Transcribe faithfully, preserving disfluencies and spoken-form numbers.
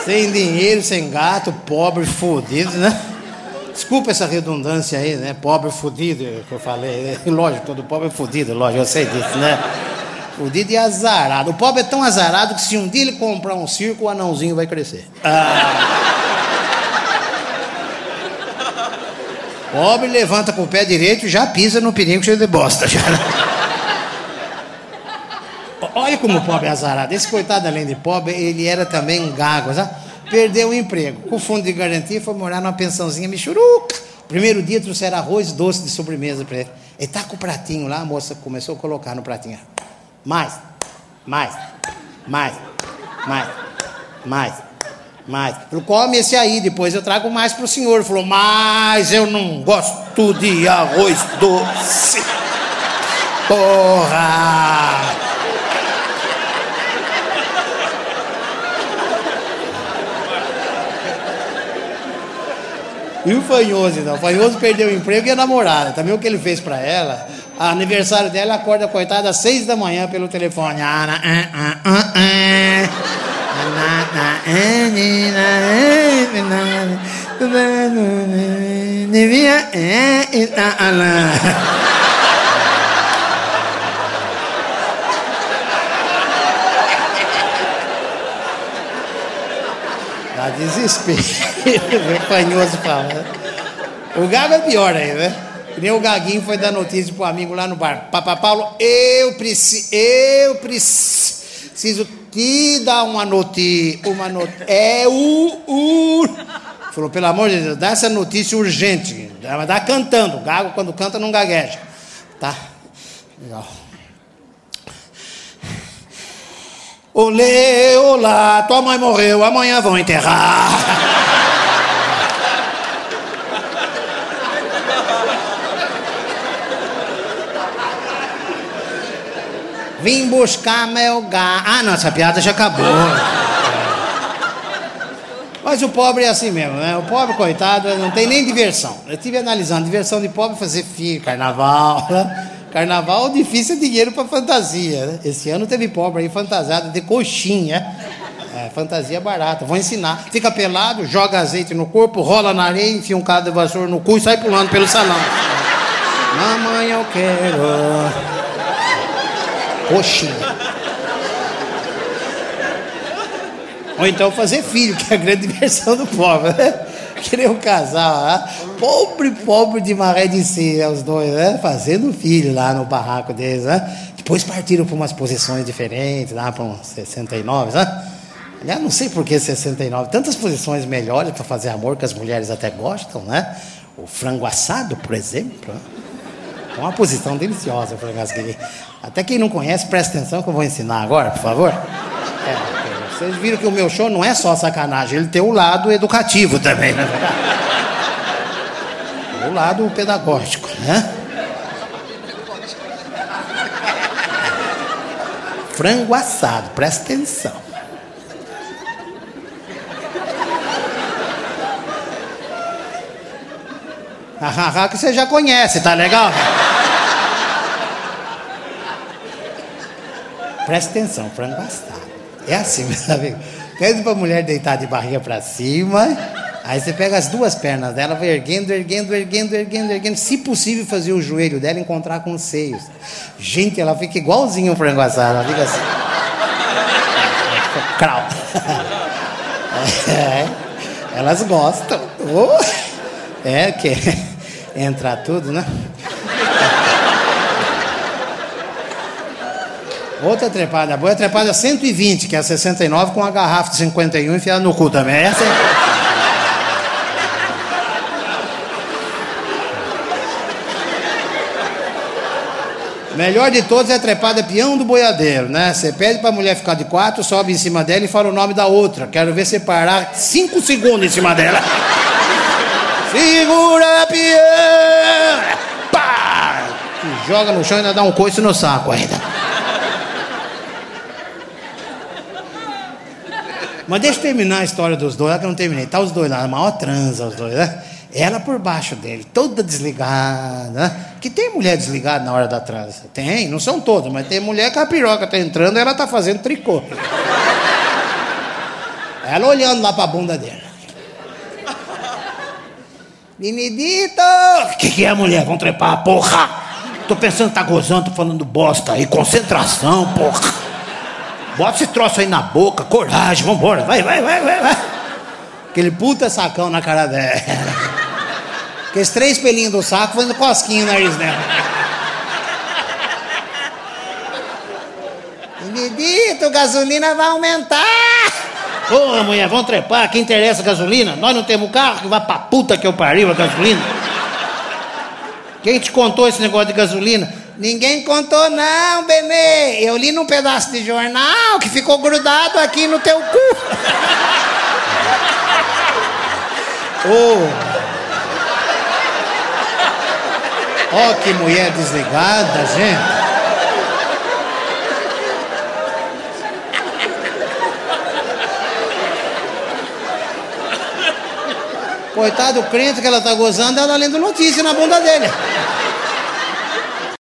Sem dinheiro, sem gato, pobre, fudido, né? Desculpa essa redundância aí, né? Pobre, fudido, que eu falei. Lógico, todo pobre é fudido, lógico, eu sei disso, né? Fudido e azarado. O pobre é tão azarado que se um dia ele comprar um circo, o anãozinho vai crescer. Ah. Pobre levanta com o pé direito e já pisa no perigo cheio de bosta. Já. Olha como o pobre é azarado. Esse coitado, além de pobre, ele era também gago, sabe? Perdeu o emprego. Com o fundo de garantia, foi morar numa pensãozinha michuruca. Primeiro dia trouxeram arroz doce de sobremesa para ele. Ele tá com o pratinho lá, a moça começou a colocar no pratinho. Mais, mais, mais, mais, mais, mais. Falou, come esse aí, depois eu trago mais pro senhor. Ele falou, mas eu não gosto de arroz doce. Porra! E o Fanhoso, então? O Fanhoso perdeu o emprego e a namorada. Também o que ele fez pra ela, a aniversário dela, acorda, coitada, às seis da manhã pelo telefone. Dá desespero. O Fanhoso fala. O Gago é pior aí, né? Que nem o Gaguinho foi dar notícia pro amigo lá no bar. Papá Paulo, eu preciso, eu preciso te dar uma notícia, uma notícia. É o, o. Falou, pelo amor de Deus, dá essa notícia urgente. Vai dar cantando. O Gago, quando canta, não gagueja. Tá? Legal. Olê, olá, tua mãe morreu, amanhã vão enterrar. Vim buscar meu gato. Ah, não, essa piada já acabou. Mas o pobre é assim mesmo, né? O pobre, coitado, não tem nem diversão. Eu estive analisando, diversão de pobre é fazer filho, carnaval, né? Carnaval, difícil é dinheiro para fantasia, né? Esse ano teve pobre aí fantasiado de coxinha. É, fantasia barata. Vou ensinar. Fica pelado, joga azeite no corpo, rola na areia, enfia um cabo de vassoura no cu e sai pulando pelo salão. Mamãe, eu quero... coxinha. Ou então fazer filho, que é a grande diversão do pobre, né? Querer um casal, né? Pobre, pobre de maré de si, os dois, né? Fazendo filho lá no barraco deles, né? Depois partiram para umas posições diferentes, lá para uns sessenta e nove, né? Aliás, não sei por que sessenta e nove, tantas posições melhores para fazer amor que as mulheres até gostam, né? O frango assado, por exemplo, né? É uma posição deliciosa, frango assado. Até quem não conhece, presta atenção que eu vou ensinar agora, por favor. É, vocês viram que o meu show não é só sacanagem, ele tem o lado educativo também, né? O lado pedagógico, né? Frango assado, presta atenção. Hahaha, que você já conhece, tá legal? Presta atenção, frango assado. É assim, sabe? Pede pra mulher deitar de barriga pra cima, aí você pega as duas pernas dela, vai erguendo, erguendo, erguendo, erguendo, erguendo. Se possível, fazer o joelho dela encontrar com os seios. Gente, ela fica igualzinho o frango assado, ela fica assim. Crau. É, elas gostam. Oh, é, que entra tudo, né? Outra trepada boa é a trepada cento e vinte, que é a sessenta e nove, com a garrafa de cinquenta e um enfiada no cu também. Essa é... Melhor de todos é a trepada peão do boiadeiro, né? Você pede pra mulher ficar de quatro, sobe em cima dela e fala o nome da outra. Quero ver você parar cinco segundos em cima dela. Segura, peão! Pá! E joga no chão e ainda dá um coice no saco ainda. Mas deixa eu terminar a história dos dois, lá que eu não terminei. Tá os dois lá, a maior transa, os dois, né? Ela por baixo dele, toda desligada, né? Que tem mulher desligada na hora da transa. Tem, não são todas, mas tem mulher que a piroca tá entrando e ela tá fazendo tricô. Ela olhando lá pra bunda dele. Benedito! O que, que é, mulher? Vamos trepar, porra! Tô pensando que tá gozando, tô falando bosta aí. Concentração, porra! Bota esse troço aí na boca, coragem, vambora, vai, vai, vai, vai, vai. Aquele puta sacão na cara dela. Aqueles três pelinhos do saco fazendo cosquinha no nariz dela. Benedito, gasolina vai aumentar! Ô, mulher, vamos trepar, que interessa a gasolina? Nós não temos carro, que vai pra puta que eu pariu a gasolina. Quem te contou esse negócio de gasolina? Ninguém contou não, Benê. Eu li num pedaço de jornal que ficou grudado aqui no teu cu. Ô, ó, que mulher desligada, gente. Coitado do crente que ela tá gozando, ela lendo notícia na bunda dele.